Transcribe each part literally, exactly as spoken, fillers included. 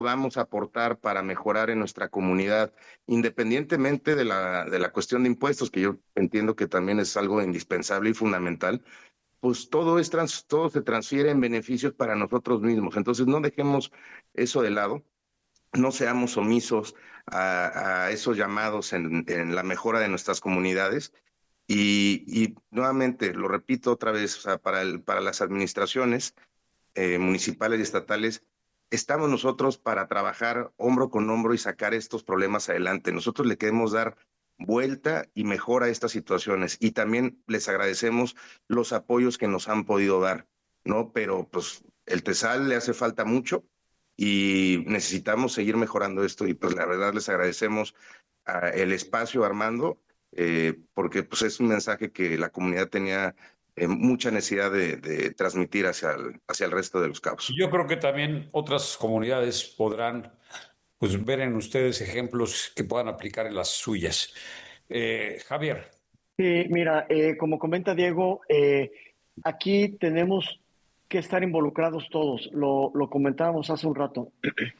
podamos aportar para mejorar en nuestra comunidad, independientemente de la, de la cuestión de impuestos, que yo entiendo que también es algo indispensable y fundamental, pues todo es trans, todo se transfiere en beneficios para nosotros mismos. Entonces no dejemos eso de lado, no seamos omisos a, a esos llamados en, en la mejora de nuestras comunidades. Y, y nuevamente, lo repito otra vez, o sea, para, el, para las administraciones eh, municipales y estatales, estamos nosotros para trabajar hombro con hombro y sacar estos problemas adelante. Nosotros le queremos dar vuelta y mejora a estas situaciones y también les agradecemos los apoyos que nos han podido dar, ¿no? Pero pues el TESAL le hace falta mucho y necesitamos seguir mejorando esto y pues la verdad les agradecemos uh, el espacio, Armando, eh, porque pues es un mensaje que la comunidad tenía eh, mucha necesidad de, de transmitir hacia el, hacia el resto de los cabos. Yo creo que también otras comunidades podrán pues, ver en ustedes ejemplos que puedan aplicar en las suyas. Eh, Javier. Sí, mira, eh, como comenta Diego, eh, aquí tenemos que estar involucrados todos. Lo, lo comentábamos hace un rato.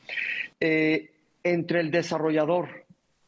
eh, entre el desarrollador,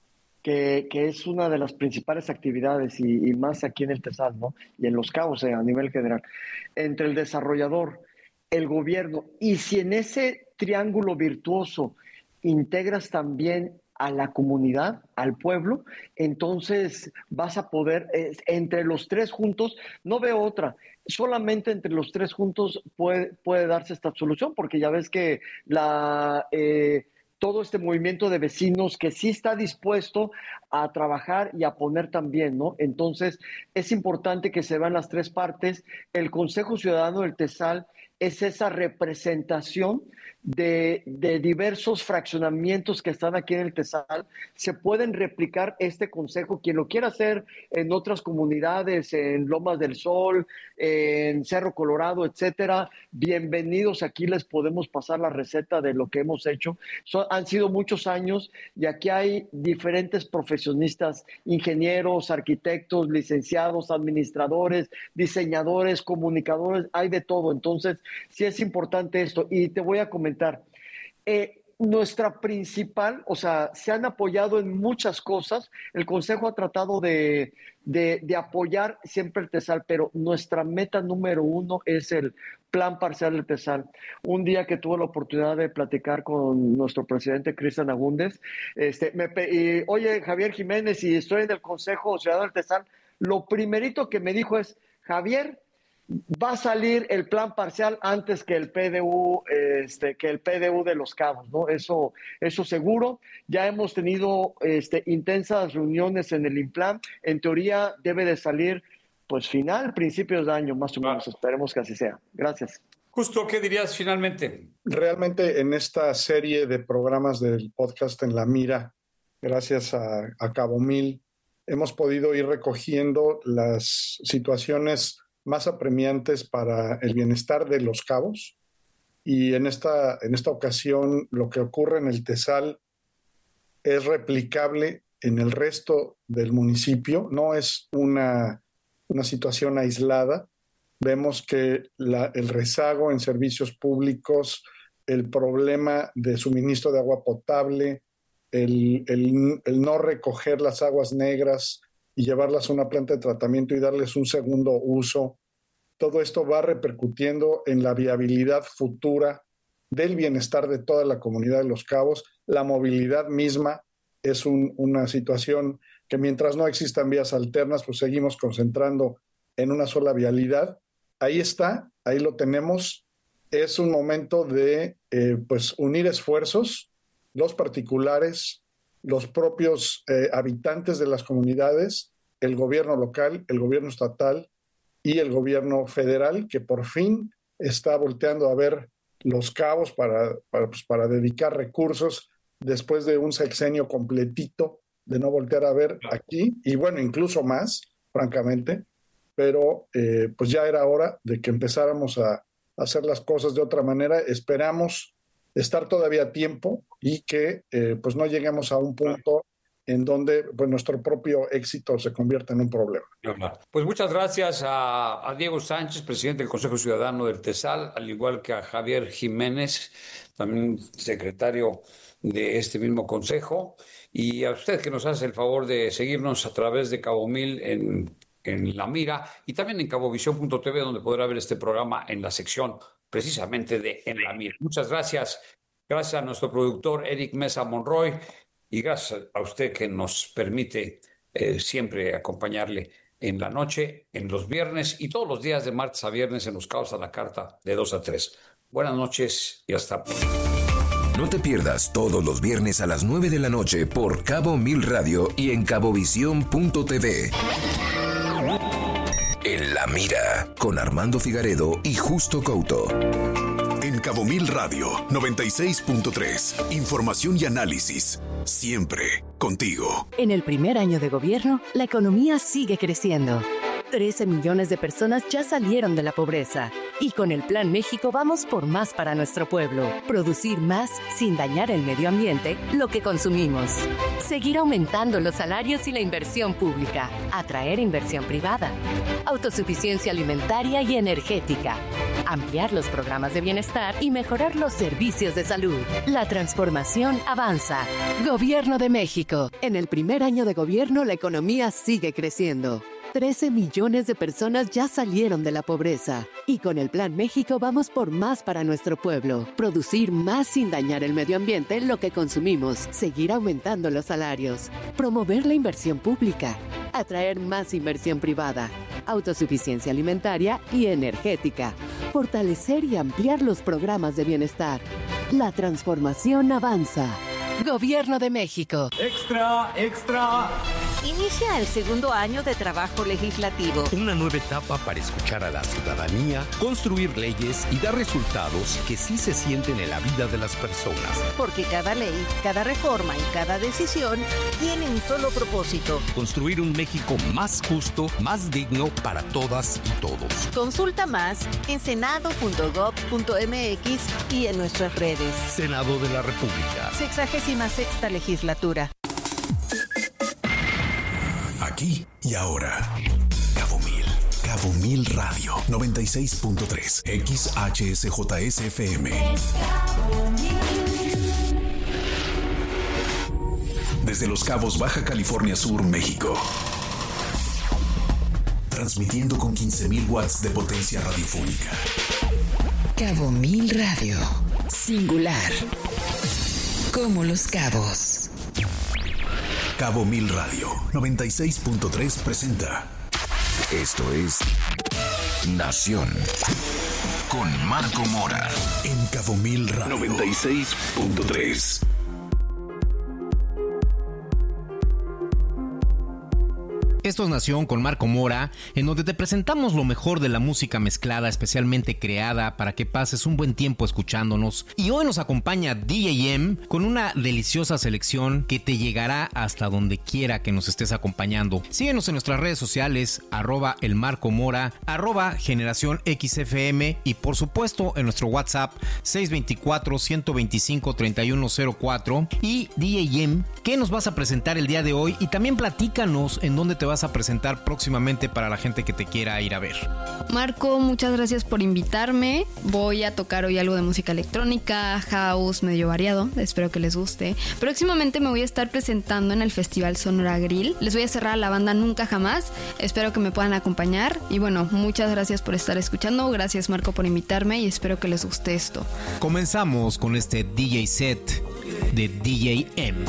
que, que es una de las principales actividades y, y más aquí en el TESAL, ¿no? Y en Los Cabos eh, a nivel general. Entre el desarrollador, el gobierno, y si en ese triángulo virtuoso integras también a la comunidad, al pueblo, entonces vas a poder, eh, entre los tres juntos, no veo otra, solamente entre los tres juntos puede, puede darse esta solución, porque ya ves que la... Eh, todo este movimiento de vecinos que sí está dispuesto a trabajar y a poner también, ¿no? Entonces, es importante que se vean las tres partes. El Consejo Ciudadano del TESAL es esa representación de, de diversos fraccionamientos que están aquí en el TESAL. Se pueden replicar este consejo, quien lo quiera hacer en otras comunidades, en Lomas del Sol, en Cerro Colorado, etcétera. Bienvenidos, aquí les podemos pasar la receta de lo que hemos hecho. Son, han sido muchos años y aquí hay diferentes profesionistas, ingenieros, arquitectos, licenciados, administradores, diseñadores, comunicadores, hay de todo. Entonces, sí es importante esto. Y te voy a comentar, eh, nuestra principal, o sea, se han apoyado en muchas cosas, el Consejo ha tratado de, de, de apoyar siempre el TESAL, pero nuestra meta número uno es el plan parcial del TESAL. Un día que tuve la oportunidad de platicar con nuestro presidente Cristian Agúndez, este, me, y, oye, Javier Jiménez, y estoy en el Consejo Ciudadano del TESAL, lo primerito que me dijo es, Javier, va a salir el plan parcial antes que el P D U, este, que el P D U de Los Cabos, ¿no? Eso, eso seguro. Ya hemos tenido este, intensas reuniones en el INPLAN. En teoría debe de salir, pues, final, principios de año, más o menos. Ah. Esperemos que así sea. Gracias. Justo, ¿qué dirías finalmente? Realmente en esta serie de programas del podcast En la Mira, gracias a, a Cabo Mil, hemos podido ir recogiendo las situaciones más apremiantes para el bienestar de Los Cabos. Y en esta, en esta ocasión lo que ocurre en el TESAL es replicable en el resto del municipio, no es una, una situación aislada. Vemos que la, el rezago en servicios públicos, el problema de suministro de agua potable, el, el, el no recoger las aguas negras y llevarlas a una planta de tratamiento y darles un segundo uso. Todo esto va repercutiendo en la viabilidad futura del bienestar de toda la comunidad de Los Cabos. La movilidad misma es un, una situación que mientras no existan vías alternas, pues seguimos concentrando en una sola vialidad. Ahí está, ahí lo tenemos. Es un momento de eh, pues unir esfuerzos, los particulares, los propios eh, habitantes de las comunidades, el gobierno local, el gobierno estatal y el gobierno federal, que por fin está volteando a ver Los Cabos para, para, pues, para dedicar recursos después de un sexenio completito de no voltear a ver aquí, y bueno, incluso más, francamente, pero eh, pues ya era hora de que empezáramos a hacer las cosas de otra manera. Esperamos estar todavía a tiempo y que eh, pues no lleguemos a un punto en donde pues, nuestro propio éxito se convierta en un problema. Pues muchas gracias a, a Diego Sánchez, presidente del Consejo Ciudadano del TESAL, al igual que a Javier Jiménez, también secretario de este mismo consejo, y a usted que nos hace el favor de seguirnos a través de Cabo Mil en, en La Mira y también en cabovisión punto t v, donde podrá ver este programa en la sección precisamente de En La Mira. Muchas gracias. Gracias a nuestro productor Eric Mesa Monroy y gracias a usted que nos permite eh, siempre acompañarle en la noche, en los viernes y todos los días de martes a viernes en Los Cabos a la Carta de dos a tres. Buenas noches y hasta pronto. No te pierdas todos los viernes a las nueve de la noche por Cabo Mil Radio y en cabovisión punto t v. En La Mira, con Armando Figaredo y Justo Couto. En Cabo Mil Radio, noventa y seis punto tres. Información y análisis. Siempre contigo. En el primer año de gobierno, la economía sigue creciendo. trece millones de personas ya salieron de la pobreza. Y con el Plan México vamos por más para nuestro pueblo. Producir más sin dañar el medio ambiente, lo que consumimos. Seguir aumentando los salarios y la inversión pública. Atraer inversión privada. Autosuficiencia alimentaria y energética. Ampliar los programas de bienestar y mejorar los servicios de salud. La transformación avanza. Gobierno de México. En el primer año de gobierno, la economía sigue creciendo. trece millones de personas ya salieron de la pobreza. Y con el Plan México vamos por más para nuestro pueblo. Producir más sin dañar el medio ambiente, lo que consumimos. Seguir aumentando los salarios. Promover la inversión pública. Atraer más inversión privada. Autosuficiencia alimentaria y energética. Fortalecer y ampliar los programas de bienestar. La transformación avanza. Gobierno de México. Extra, extra. Inicia el segundo año de trabajo legislativo. Una nueva etapa para escuchar a la ciudadanía, construir leyes y dar resultados que sí se sienten en la vida de las personas. Porque cada ley, cada reforma y cada decisión tiene un solo propósito. Construir un México más justo, más digno para todas y todos. Consulta más en senado punto gob punto m x y en nuestras redes. Senado de la República. Sexagésima sexta legislatura. Aquí y ahora. Cabo Mil. Cabo Mil Radio. noventa y seis punto tres. X H S J S F M. Desde Los Cabos, Baja California Sur, México. Transmitiendo con quince mil watts de potencia radiofónica. Cabo Mil Radio. Singular. Como Los Cabos. Cabo Mil Radio noventa y seis punto tres presenta. Esto es Nación con Marco Mora en Cabo Mil Radio noventa y seis punto tres. Esto es Nación con Marco Mora, en donde te presentamos lo mejor de la música mezclada, especialmente creada para que pases un buen tiempo escuchándonos. Y hoy nos acompaña D J M con una deliciosa selección que te llegará hasta donde quiera que nos estés acompañando. Síguenos en nuestras redes sociales, arroba el Marco Mora, arroba Generación X F M y por supuesto en nuestro WhatsApp seis dos cuatro, uno dos cinco, tres uno cero cuatro. Y D J M, ¿qué nos vas a presentar el día de hoy? Y también platícanos en dónde te vas a presentar próximamente para la gente que te quiera ir a ver. Marco, muchas gracias por invitarme. Voy a tocar hoy algo de música electrónica, house, medio variado. Espero que les guste. Próximamente me voy a estar presentando en el Festival Sonora Grill. Les voy a cerrar a la banda Nunca Jamás. Espero que me puedan acompañar. Y bueno, muchas gracias por estar escuchando. Gracias, Marco, por invitarme y espero que les guste esto. Comenzamos con este D J set de D J M.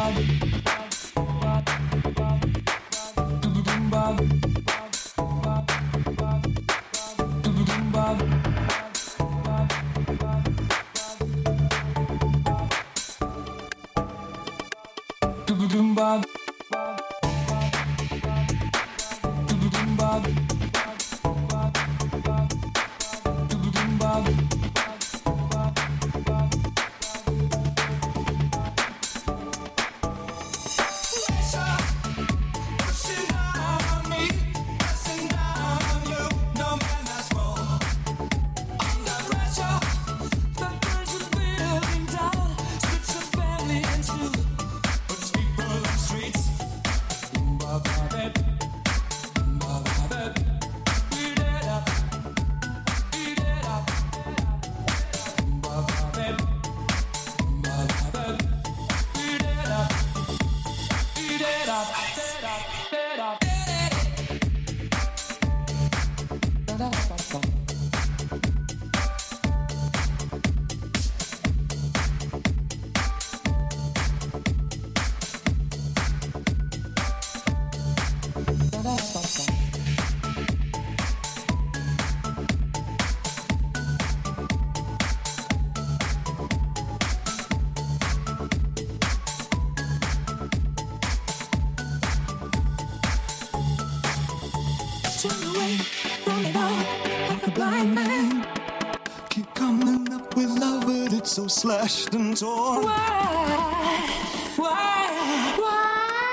So slashed and torn. Why? Why? Why?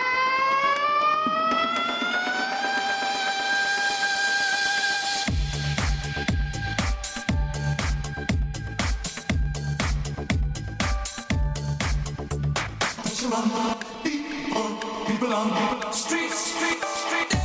People on people, people on streets, streets, streets.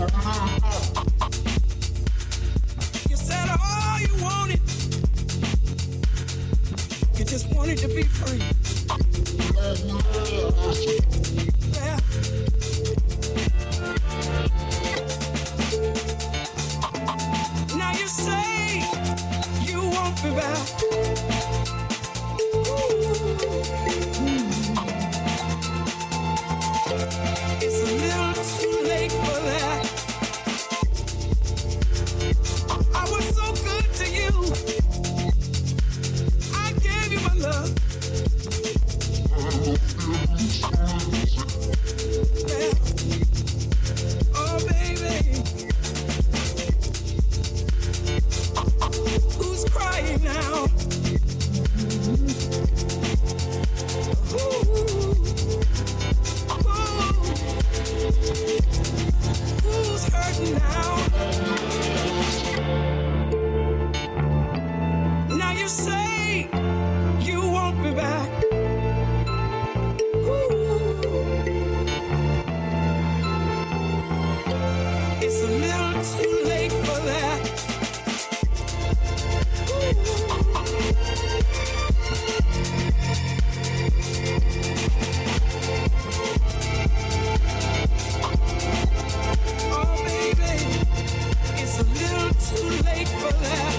You said all you wanted, you just wanted to be free. Yeah. Now you say you won't be back. It's a little too late for that. I was so good to you. I gave you my love. Yeah. Oh, baby. Who's crying now? Ooh. Who's hurting now? Now you say you won't be back. Ooh. It's a little too late for that. Too late for that.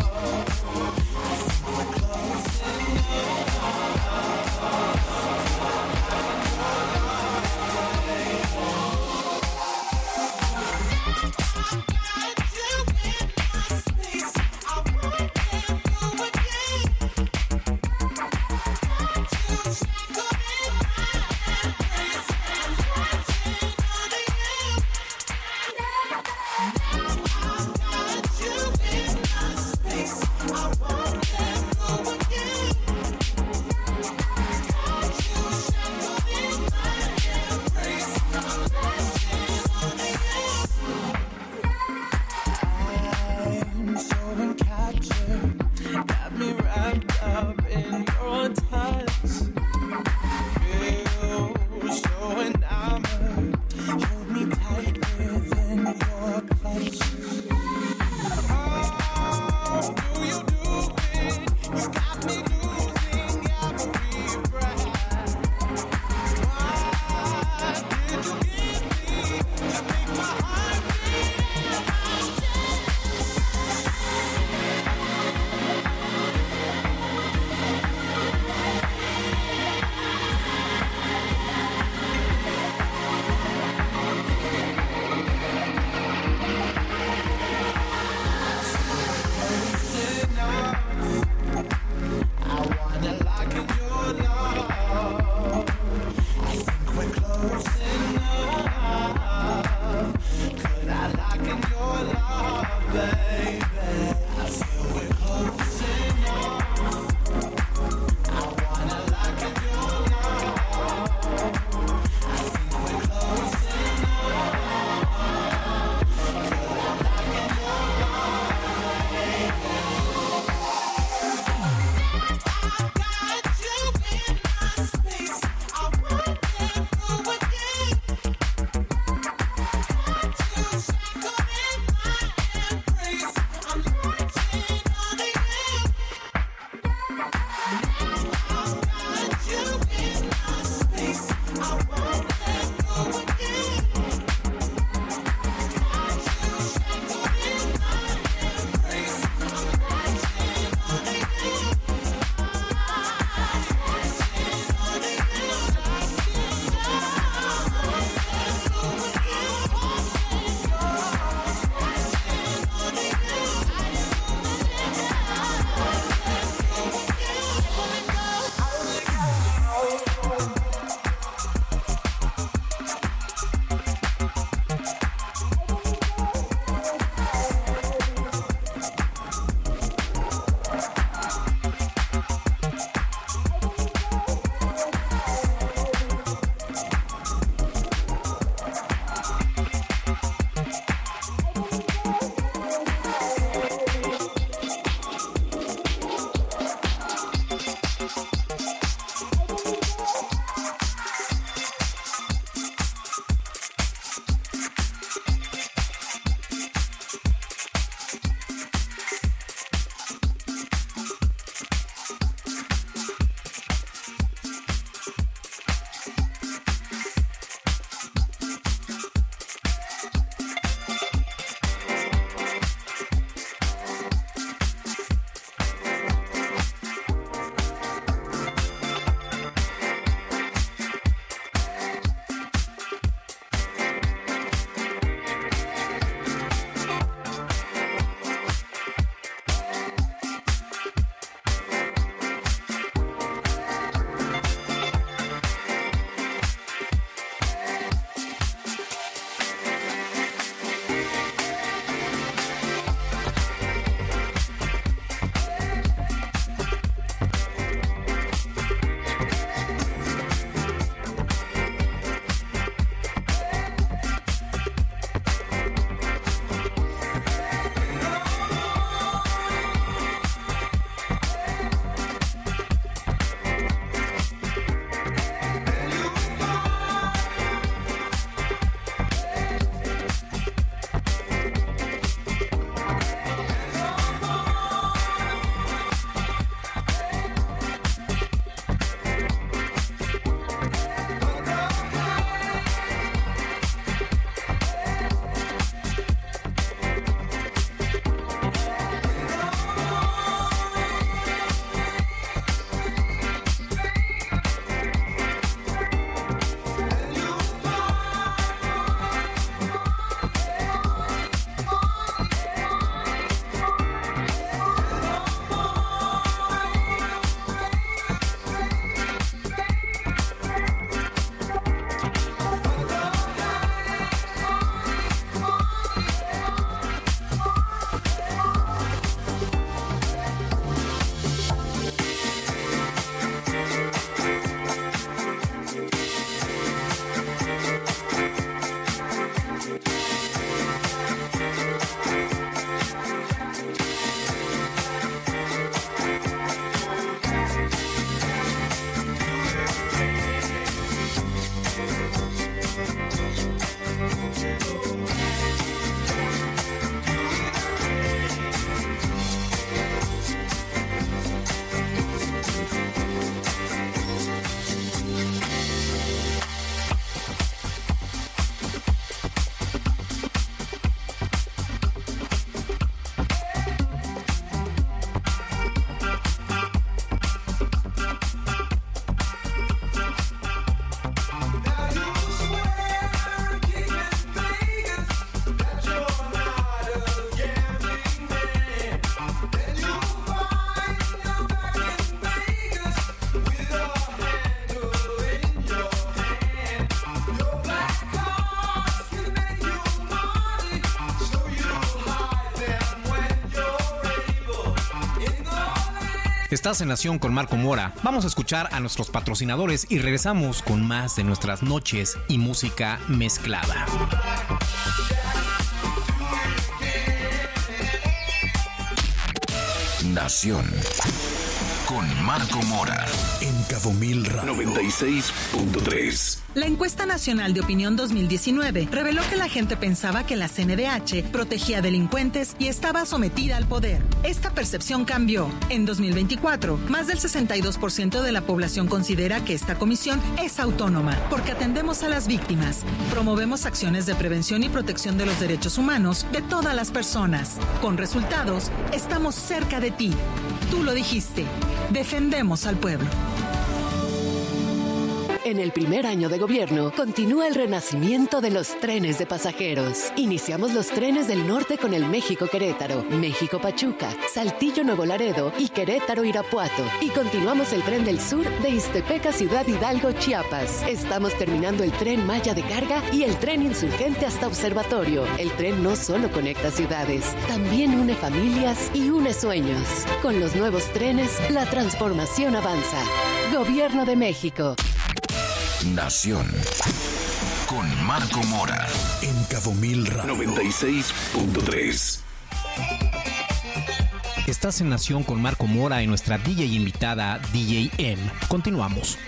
We're close enough. Estás en Nación con Marco Mora. Vamos a escuchar a nuestros patrocinadores y regresamos con más de nuestras noches y música mezclada. Nación con Marco Mora en Cabo Mil Radio noventa y seis punto tres. La encuesta nacional de opinión dos mil diecinueve reveló que la gente pensaba que la C N D H protegía delincuentes y estaba sometida al poder. Esta percepción cambió. En dos mil veinticuatro, más del sesenta y dos por ciento de la población considera que esta comisión es autónoma porque atendemos a las víctimas, promovemos acciones de prevención y protección de los derechos humanos de todas las personas. Con resultados, estamos cerca de ti. Tú lo dijiste. Defendemos al pueblo. En el primer año de gobierno, continúa el renacimiento de los trenes de pasajeros. Iniciamos los trenes del norte con el México-Querétaro, México-Pachuca, Saltillo-Nuevo Laredo y Querétaro-Irapuato. Y continuamos el tren del sur de Ixtepeca, Ciudad Hidalgo, Chiapas. Estamos terminando el tren Maya de carga y el tren insurgente hasta Observatorio. El tren no solo conecta ciudades, también une familias y une sueños. Con los nuevos trenes, la transformación avanza. Gobierno de México. Nación con Marco Mora en Cabo Mil Radio noventa y seis punto tres. Estás en Nación con Marco Mora y nuestra D J invitada D J M. Continuamos.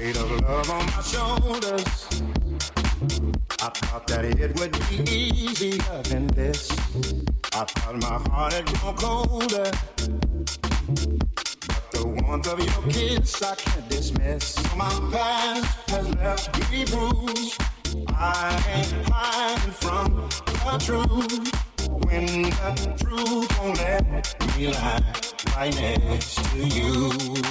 weight of love on my shoulders. I thought that it would be easier than this. I thought my heart had grown colder, but the warmth of your kiss I can't dismiss. My past has left me bruised. I ain't hiding from the truth. When the truth won't let me lie right next to you.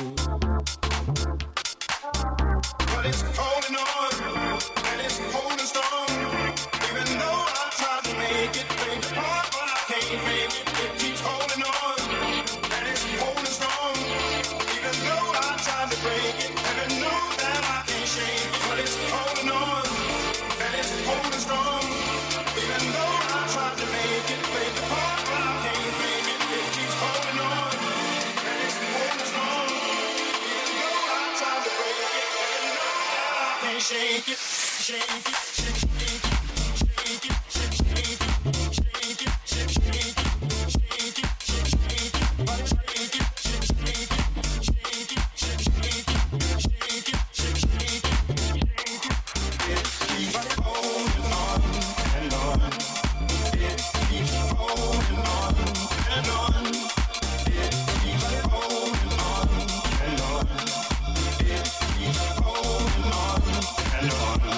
But it's holding on, and it's holding strong. Even though I tried to make it break apart, but I can't make it. It keeps holding on, and it's holding strong. Even though I tried to break it, and I know that I can't shake it. But it's holding on, and it's holding strong. Even though I tried to make it break apart, but I can't make it. It keeps holding on, and it's holding strong. Even though I tried to break it, and I know that I can't shake it, shake it, shake it, shake it, shake it, shake it, shake it, shake it, shake it, shake it, shake it, but shake it, shake it, shake it, shake it, shake it, shake it, shake it. It keeps holding on and on. It keeps holding on and on. It keeps holding on and on. It keeps holding on and on.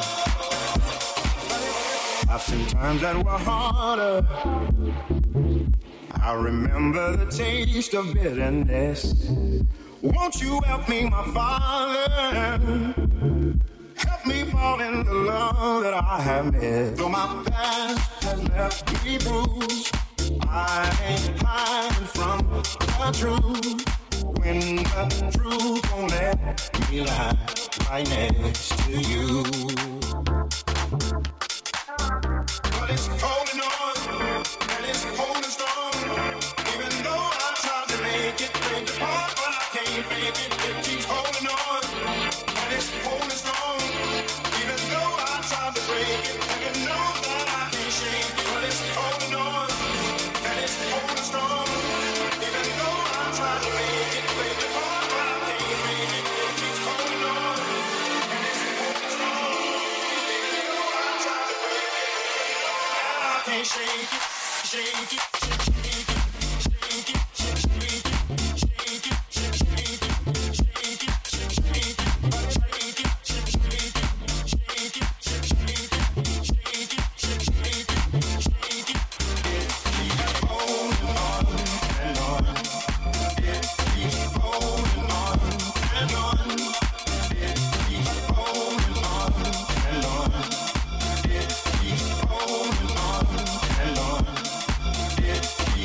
I've seen times that were harder. I remember the taste of bitterness. Won't you help me, my Father? Help me fall in the love that I have missed. Though my past has left me bruised, I ain't hiding from the truth. When the truth won't let me lie right next to you. But it's holding on, and it's holding strong. Even though I tried to make it break apart, but I can't make it. It keeps holding on, and it's holding strong. Even though I tried to break it, and I know that I can't shake it. But it's holding on, and it's holding strong. Even though I tried to make it break apart, but I can't make it. It keeps holding on, and it's holding strong. Even though I tried to break it, and I can't shake it, shake it, shake it, shake it, shake it, shake it, shake it, shake it, shake it, shake it, but shake it, shake it, shake it, shake it, shake it, shake it, shake it. It keeps holding on and on. It keeps holding on and on. It keeps holding on and on. It keeps holding on and on. It keeps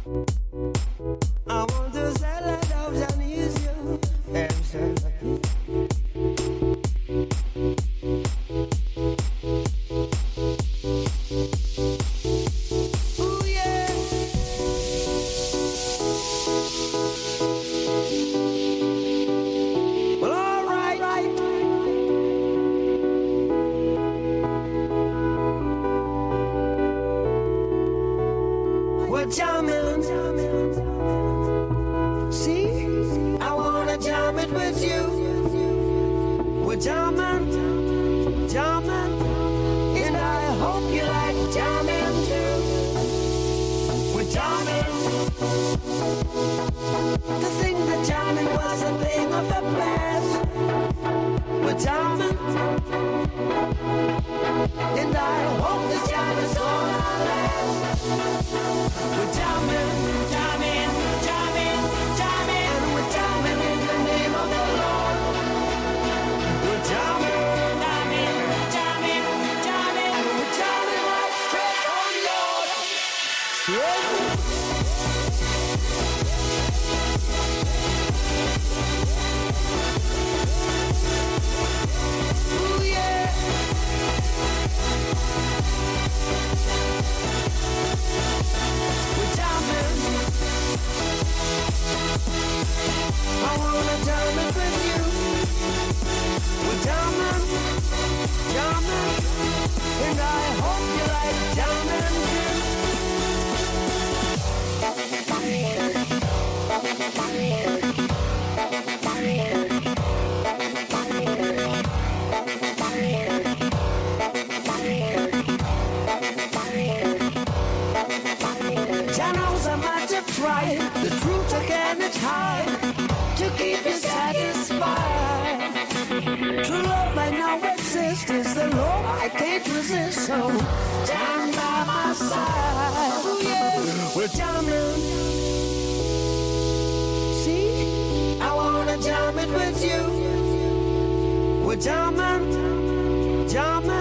I want to sell it out and ease you and sell ooh yeah. Well, all right, right. We're jamming. See, I wanna jam it with you. We're jamming, jamming, and I hope you like jamming too. We're jamming. To think that jamming was a thing of the past. We're jamming, and I hope this jam is gonna last. We're jamming, jamming, jamming, jamming, and we're jamming in the name of the Lord. We're jamming, jamming, jamming, jamming, and we're jamming right straight on Lord. Yeah. Ooh yeah. We're jamming. I wanna jam it with you. We're jamming, jamming, and I hope you like jamming Channels are much of pride, the truth again is high, to keep you satisfied. True love I know exists, is the love I can't resist, so stand by my side. Oh yeah, we're jamming. See, I wanna jam it with you. We're jamming, jamming.